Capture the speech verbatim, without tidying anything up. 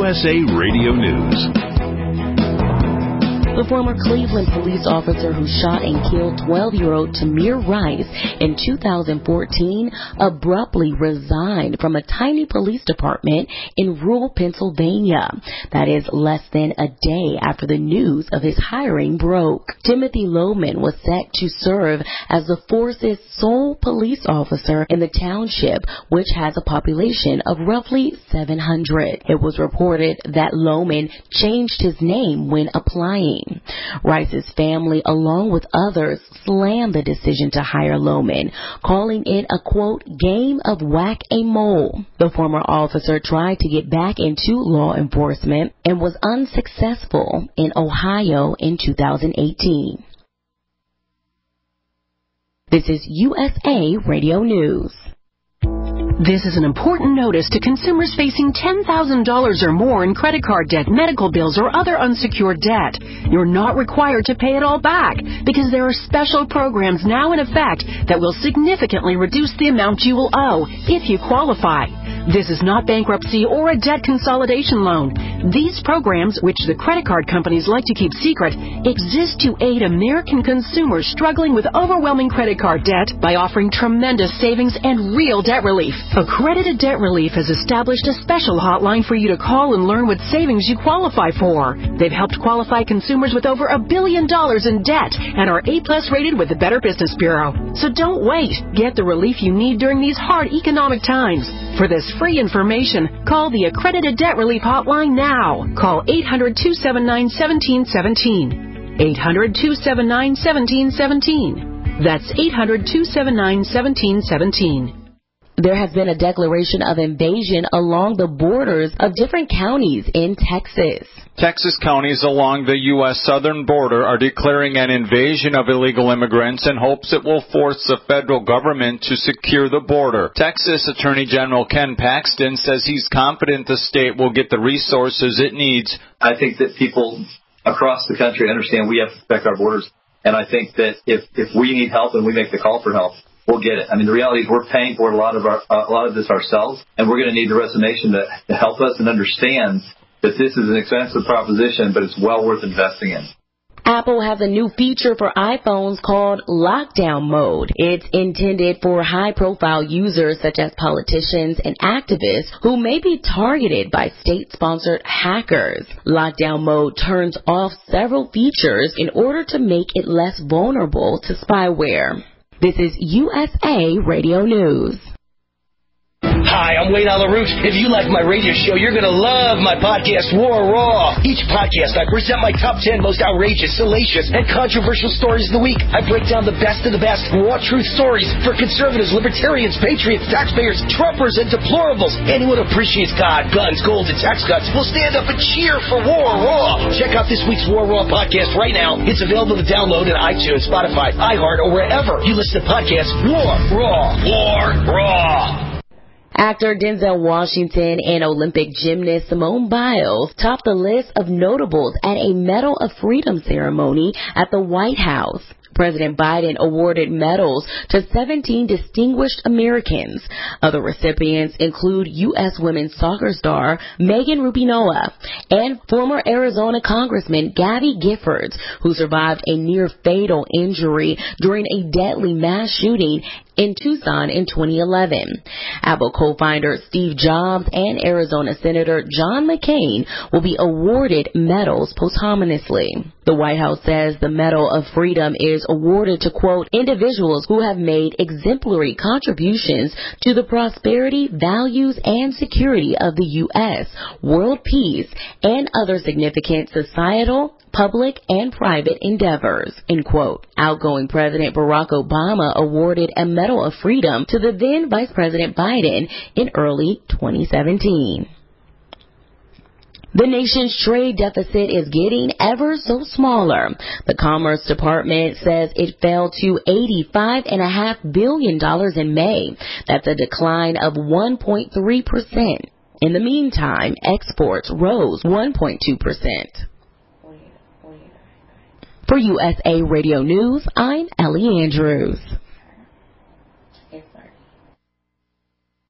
S A Radio News. The former Cleveland police officer who shot and killed twelve-year-old Tamir Rice in two thousand fourteen abruptly resigned from a tiny police department in rural Pennsylvania. That is less than a day after the news of his hiring broke. Timothy Lohman was set to serve as the force's sole police officer in the township, which has a population of roughly seven hundred. It was reported that Lohman changed his name when applying. Rice's family, along with others, slammed the decision to hire Lohman, calling it a, quote, game of whack-a-mole. The former officer tried to get back into law enforcement and was unsuccessful in Ohio in two thousand eighteen. This is U S A Radio News. This is an important notice to consumers facing ten thousand dollars or more in credit card debt, medical bills, or other unsecured debt. You're not required to pay it all back because there are special programs now in effect that will significantly reduce the amount you will owe if you qualify. This is not bankruptcy or a debt consolidation loan. These programs, which the credit card companies like to keep secret, exist to aid American consumers struggling with overwhelming credit card debt by offering tremendous savings and real debt relief. Accredited Debt Relief has established a special hotline for you to call and learn what savings you qualify for. They've helped qualify consumers with over a billion dollars in debt and are A-plus rated with the Better Business Bureau. So don't wait. Get the relief you need during these hard economic times. For this free information, call the Accredited Debt Relief hotline now. Call eight hundred, two seven nine, one seven one seven. eight hundred, two seven nine, one seven one seven. That's eight hundred, two seven nine, one seven one seven. There has been a declaration of invasion along the borders of different counties in Texas. Texas counties along the U S southern border are declaring an invasion of illegal immigrants in hopes it will force the federal government to secure the border. Texas Attorney General Ken Paxton says he's confident the state will get the resources it needs. I think that people across the country understand we have to protect our borders, and I think that if, if we need help and we make the call for help, we'll get it. I mean, the reality is we're paying for a lot of our, uh, a lot of this ourselves, and we're going to need the rest of the nation to, to help us and understand that this is an expensive proposition, but it's well worth investing in. Apple has a new feature for iPhones called Lockdown Mode. It's intended for high-profile users such as politicians and activists who may be targeted by state-sponsored hackers. Lockdown Mode turns off several features in order to make it less vulnerable to spyware. This is U S A Radio News. Hi, I'm Wayne Alaroot. If you like my radio show, you're going to love my podcast, War Raw. Each podcast, I present my top ten most outrageous, salacious, and controversial stories of the week. I break down the best of the best raw truth stories for conservatives, libertarians, patriots, taxpayers, Trumpers, and deplorables. Anyone who appreciates God, guns, gold, and tax cuts will stand up and cheer for War Raw. Check out this week's War Raw podcast right now. It's available to download in iTunes, Spotify, iHeart, or wherever you listen to podcasts. War Raw. War Raw. Actor Denzel Washington and Olympic gymnast Simone Biles topped the list of notables at a Medal of Freedom ceremony at the White House. President Biden awarded medals to seventeen distinguished Americans. Other recipients include U S women's soccer star Megan Rapinoe and former Arizona Congressman Gabby Giffords, who survived a near-fatal injury during a deadly mass shooting in Tucson in twenty eleven. Apple co-founder Steve Jobs and Arizona Senator John McCain will be awarded medals posthumously. The White House says the Medal of Freedom is awarded to, quote, individuals who have made exemplary contributions to the prosperity, values, and security of the U S, world peace, and other significant societal, public, and private endeavors, end quote. Outgoing President Barack Obama awarded a Medal of Freedom to the then Vice President Biden in early twenty seventeen. The nation's trade deficit is getting ever so smaller. The Commerce Department says it fell to eighty-five point five billion dollars in May. That's a decline of one point three percent. In the meantime, exports rose one point two percent. For U S A Radio News, I'm Ellie Andrews.